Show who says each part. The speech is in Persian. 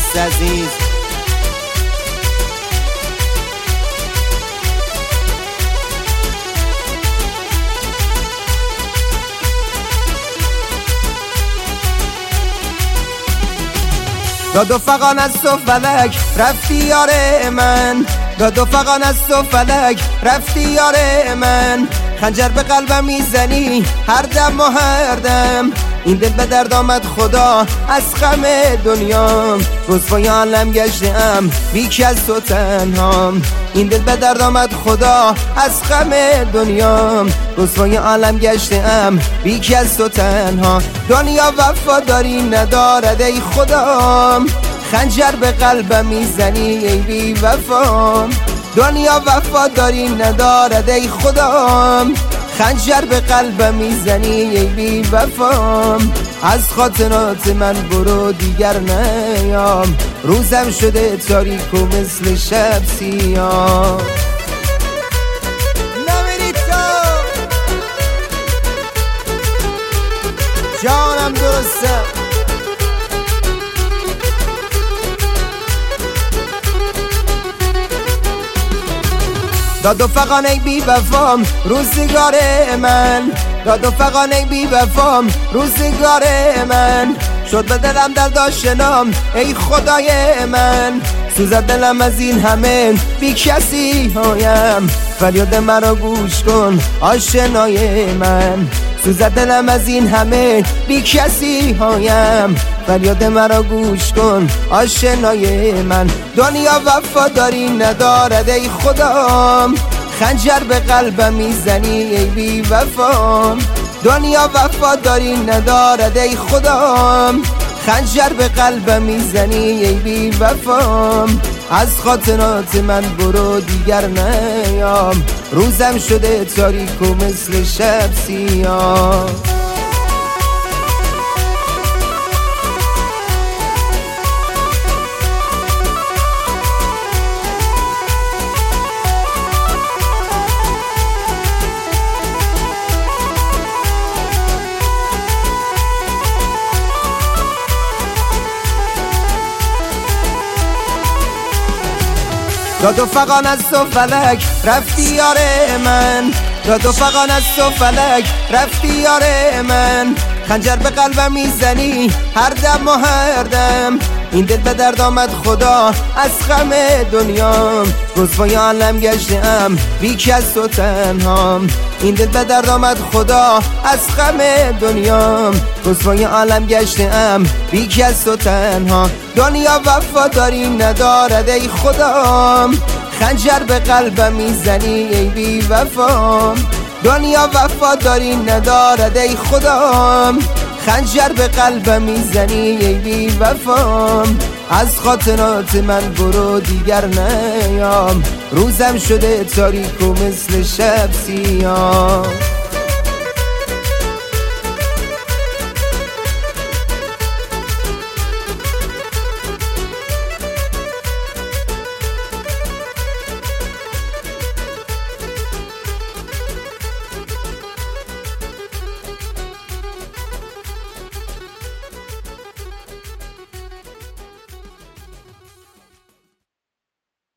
Speaker 1: دوست عزیز. داد و فغان از تو فلک رفتی یار من، داد و فغان از تو فلک رفتی یار من. خنجر به قلبم میزنی هر دم و هر دم، این دل به درد آمد خدا از غم دنیام. رسوای عالم گشتم بیک از تو تنهام، این دل به درد آمد خدا از غم دنیام. رسوای عالم گشتم بیک از تو تنها. دنیا وفاداری ندارد ای خدا، خنجر به قلبم میزنی ای بی وفام. دنیا وفاداری ندارد ای خدا، خنجر به قلبم میزنی ای بی وفام. از خاطرات من برو دیگر نیام، روزم شده تاریک و مثل شب سیاه. نمیری تو جانم درسته، داد و فغان ای بی وفام روزگار من، داد و فغان ای بی وفام روزگار من. شد به دلم درد آشنام ای خدای من، سوزد دلم از این همه بی کسی هایم. فریاد مرا گوش کن آشنای من، سوزد دلم از این همه بی کسی هایم. فریاد مرا گوش کن آشنای من. دنیا وفاداری ندارد ای خدا، خنجر به قلبم میزنی ای بی وفام. دنیا وفاداری ندارد ای خدا، خنجر به قلبم میزنی ای بی وفام. از خاطرات من برو دیگر نیام، روزم شده تاریک و مثل شب سیاه. داد و فغان از تو فلک رفتی یار من، داد و فغان از تو فلک رفتی یار من. خنجر به قلبم میزنی هر دم و هر دم، این دل به درد آمد خدا از غم دنیام. رسوای عالم گشتم بیک از تو تنهام، این دل به درد آمد خدا از غم دنیام. رسوای عالم گشتم بیک از تو تنها. دنیا وفاداری ندارد ای خدا، خنجر به قلبم میزنی ای بی وفام. دنیا وفاداری ندارد ای خدا، خنجر به قلبم میزنی ای بی وفام. از خاطرات من برو دیگر نیام، روزم شده تاریک و مثل شب سیاه.